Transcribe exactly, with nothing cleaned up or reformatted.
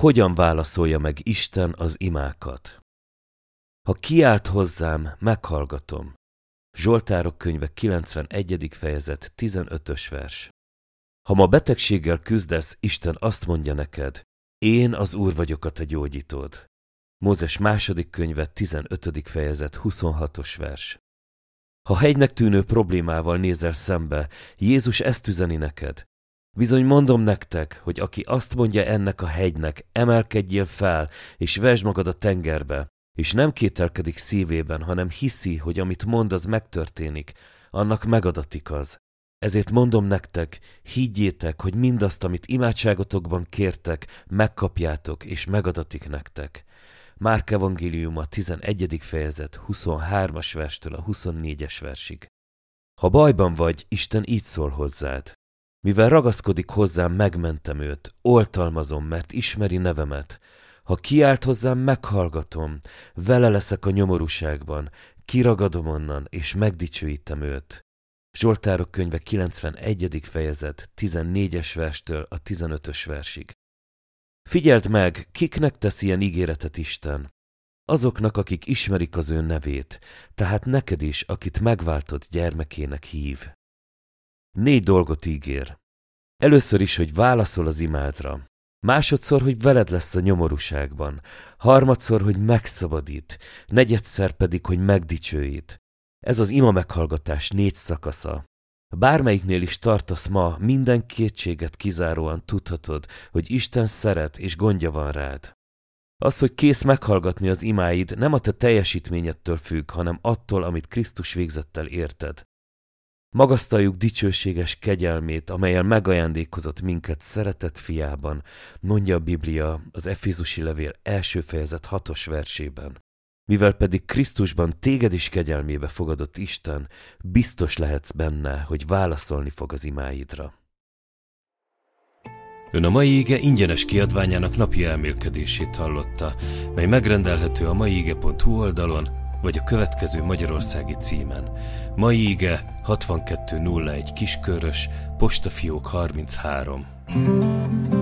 Hogyan válaszolja meg Isten az imákat? Ha kiált hozzám, meghallgatom. Zsoltárok könyve kilencvenegyedik fejezet tizenötös vers. Ha ma betegséggel küzdesz, Isten azt mondja neked, én az Úr vagyok a te gyógyítód. Mózes második könyve tizenötödik fejezet huszonhatos vers. Ha hegynek tűnő problémával nézel szembe, Jézus ezt üzeni neked. Bizony mondom nektek, hogy aki azt mondja ennek a hegynek, emelkedjél fel, és vesd magad a tengerbe, és nem kételkedik szívében, hanem hiszi, hogy amit mond, az megtörténik, annak megadatik az. Ezért mondom nektek, higgyétek, hogy mindazt, amit imádságotokban kértek, megkapjátok, és megadatik nektek. Márk evangéliuma tizenegyedik fejezet huszonhármas verstől a huszonnégyes versig. Ha bajban vagy, Isten így szól hozzád. Mivel ragaszkodik hozzám, megmentem őt, oltalmazom, mert ismeri nevemet. Ha kiált hozzám, meghallgatom, vele leszek a nyomorúságban, kiragadom onnan, és megdicsőítem őt. Zsoltárok könyve kilencvenegyedik fejezet tizennégyes verstől a tizenötös versig. Figyeld meg, kiknek tesz ilyen ígéretet Isten? Azoknak, akik ismerik az ő nevét, tehát neked is, akit megváltott gyermekének hív. Négy dolgot ígér. Először is, hogy válaszol az imádra. Másodszor, hogy veled lesz a nyomorúságban. Harmadszor, hogy megszabadít. Negyedszer pedig, hogy megdicsőít. Ez az ima meghallgatás négy szakasza. Bármelyiknél is tartasz ma, minden kétséget kizáróan tudhatod, hogy Isten szeret és gondja van rád. Az, hogy kész meghallgatni az imáid, nem a te teljesítményettől függ, hanem attól, amit Krisztus végzett el érted. Magasztaljuk dicsőséges kegyelmét, amellyel megajándékozott minket szeretett fiában, mondja a Biblia az Efézusi levél első fejezet hatos versében. Mivel pedig Krisztusban téged is kegyelmébe fogadott Isten, biztos lehetsz benne, hogy válaszolni fog az imáidra. Ön a mai ige ingyenes kiadványának napi elmélkedését hallotta, mely megrendelhető a maiige pont hu oldalon, vagy a következő magyarországi címen. Mai ige hatvankettő nulla egy Kiskörös, postafiók harminchárom.